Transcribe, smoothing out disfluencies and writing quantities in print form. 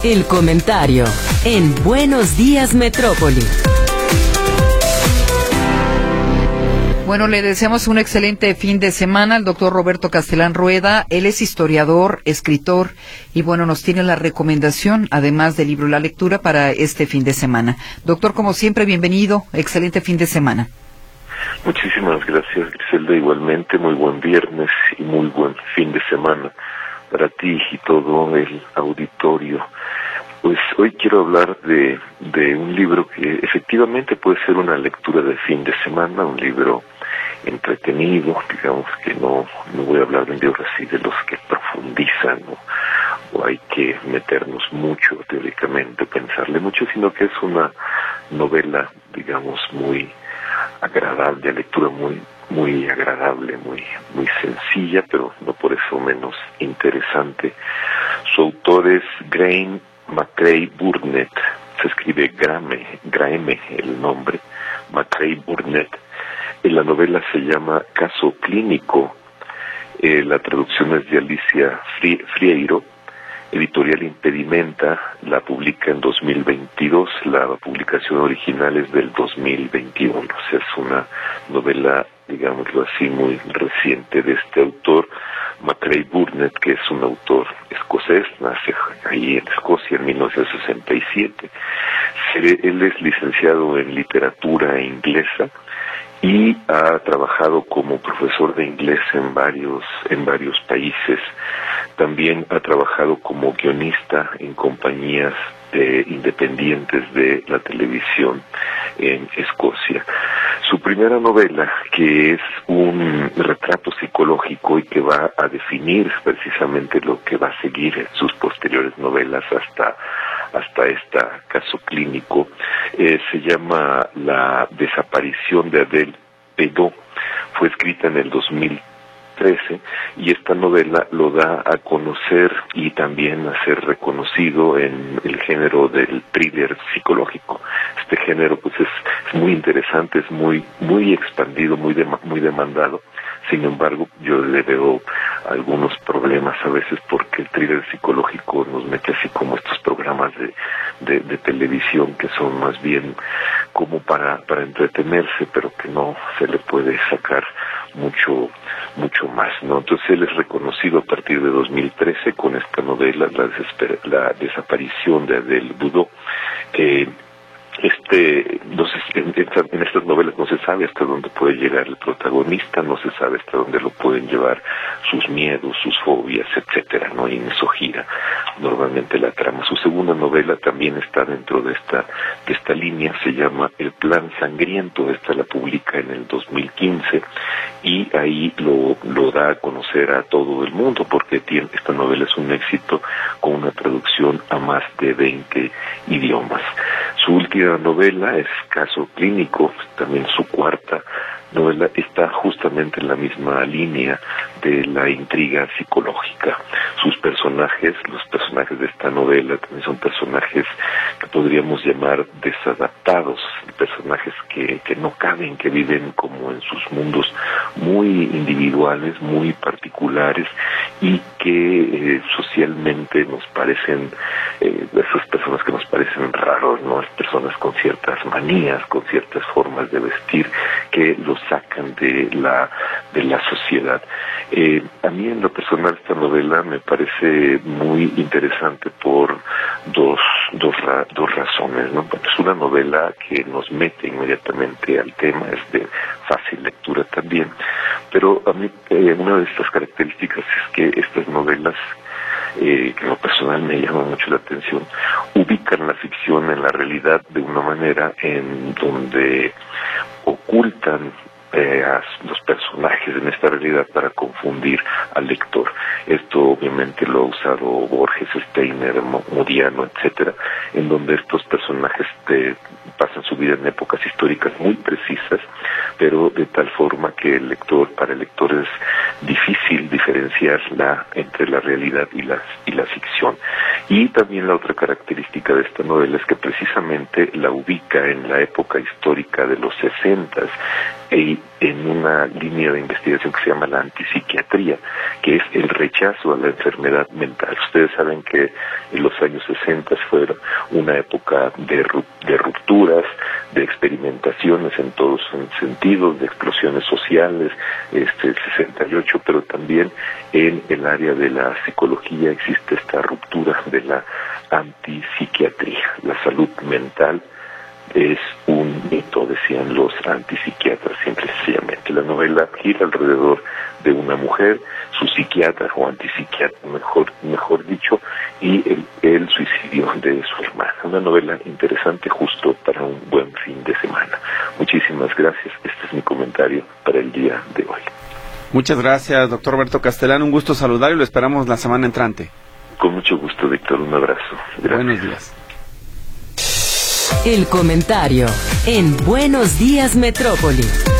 El comentario en Buenos Días Metrópoli. Bueno, le deseamos un excelente fin de semana al doctor Roberto Castelán Rueda. Él es historiador, escritor y bueno, nos tiene la recomendación, además del libro La Lectura, para este fin de semana. Doctor, como siempre, bienvenido. Excelente fin de semana. Muchísimas gracias, Griselda. Igualmente, muy buen viernes y muy buen fin de semana para ti y todo el auditorio. Pues hoy quiero hablar de un libro que efectivamente puede ser una lectura de fin de semana, un libro entretenido, digamos que no voy a hablar de libros así de los que profundizan o hay que meternos mucho teóricamente, pensarle mucho, sino que es una novela, digamos, muy agradable, de lectura muy agradable, muy sencilla, pero no por eso menos interesante. Su autor es Graeme McCrae Burnett, se escribe Graeme el nombre, McCrae Burnett. La novela se llama Caso Clínico, la traducción es de Alicia Frieiro, editorial Impedimenta, la publica en 2022, la publicación original es del 2021, o sea, es una novela, digámoslo así, muy reciente de este autor, McCrae Burnett, que es un autor escocés, nace ahí en Escocia en 1967, él es licenciado en literatura inglesa, y ha trabajado como profesor de inglés en varios países. También ha trabajado como guionista en compañías independientes de la televisión en Escocia. Su primera novela, que es un retrato psicológico y que va a definir precisamente lo que va a seguir en sus posteriores novelas hasta este caso clínico, se llama La desaparición de Adele Bedó. Fue escrita en el 2013 y esta novela lo da a conocer y también a ser reconocido en el género del thriller psicológico. Este género pues es muy interesante, es muy expandido, muy demandado. Sin embargo, yo le veo algunos problemas a veces porque el thriller psicológico nos mete así como estos programas de televisión que son más bien como para entretenerse, pero que no se le puede sacar mucho más, ¿no? Entonces él es reconocido a partir de 2013 con esta novela, La desaparición de Adele Bedó. En estas novelas no se sabe hasta dónde puede llegar el protagonista, no se sabe hasta dónde lo pueden llevar sus miedos, sus fobias, etcétera, ¿no? Y en eso gira normalmente la trama. Su segunda novela también está dentro de esta línea, se llama El Plan Sangriento. Esta la publica en el 2015 y ahí lo da a conocer a todo el mundo porque esta novela es un éxito con una traducción a más de 20 idiomas. Su última novela es Caso Clínico, también su cuarta novela, está justamente en la misma línea de la intriga psicológica. Los personajes de esta novela también son personajes que podríamos llamar desadaptados, personajes que no caben, que viven como en sus mundos muy individuales, muy particulares y que socialmente nos parecen, esas personas que nos parecen raros, ¿no? Personas con ciertas manías, con ciertas formas de vestir que los sacan de la sociedad. A mí en lo personal esta novela me parece muy interesante por dos razones, ¿no? Es una novela que nos mete inmediatamente al tema, es de fácil lectura también, pero a mí una de estas características es que estas novelas que en lo personal me llama mucho la atención, ubican la ficción en la realidad de una manera en donde ocultan a los personajes en esta realidad para confundir al lector. Esto obviamente lo ha usado Borges, Steiner, Modiano, etcétera, en donde estos personajes pasan su vida en épocas históricas muy precisas, pero de tal forma que para el lector es difícil diferenciarla entre la realidad y la ficción. Y también la otra característica de esta novela es que precisamente la ubica en la época histórica de los 60s, en una línea de investigación que se llama la antipsiquiatría, que es el rechazo a la enfermedad mental. Ustedes saben que en los años 60 fueron una época de rupturas, de experimentaciones en todos sentidos, de explosiones sociales, el 68, pero también en el área de la psicología existe esta ruptura de la antipsiquiatría. La salud mental es un mito, decían los antipsiquiatras, simple y sencillamente. La novela gira alrededor de una mujer, su psiquiatra o antipsiquiatra, mejor dicho, y el suicidio de su hermana. Una novela interesante justo para un buen fin de semana. Muchísimas gracias. Este es mi comentario para el día de hoy. Muchas gracias, doctor Roberto Castellán. Un gusto saludarlo y lo esperamos la semana entrante. Con mucho gusto, Víctor. Un abrazo. Gracias. Buenos días. El comentario en Buenos Días Metrópoli.